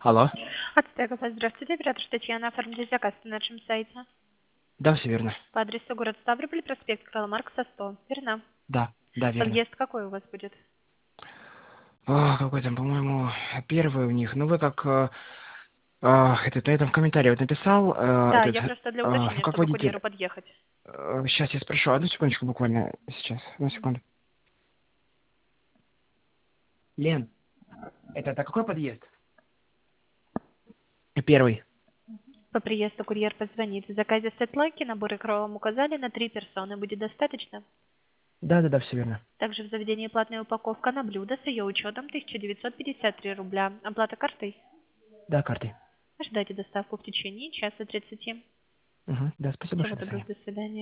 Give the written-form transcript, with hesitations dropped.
Алло. Ацтека, здравствуйте, оператор Татьяна, оформили заказ на нашем сайте. Да, все верно. По адресу город Ставрополь, проспект Карла Маркса, 100. Верно? Да, верно. Подъезд какой у вас будет? О, какой там, по-моему, первый у них. Ну, вы как этот, на этом в комментарии вот написал, Да, я просто для ну, уточнения, как чтобы курьеру водитель. подъехать. Сейчас я спрошу, одну секундочку буквально сейчас. Одну секунду. Лен, это какой подъезд? Первый. По приезду курьер позвонит. В заказе сет-лайки, наборы икру вам указали на 3 персоны. Будет достаточно? Да, все верно. Также в заведении платная упаковка на блюдо с ее учетом 1953 рубля. Оплата картой? Да, картой. Ожидайте доставку в течение часа 30. Угу. Да, спасибо Всего большое, до доброго, свидания. до свидания.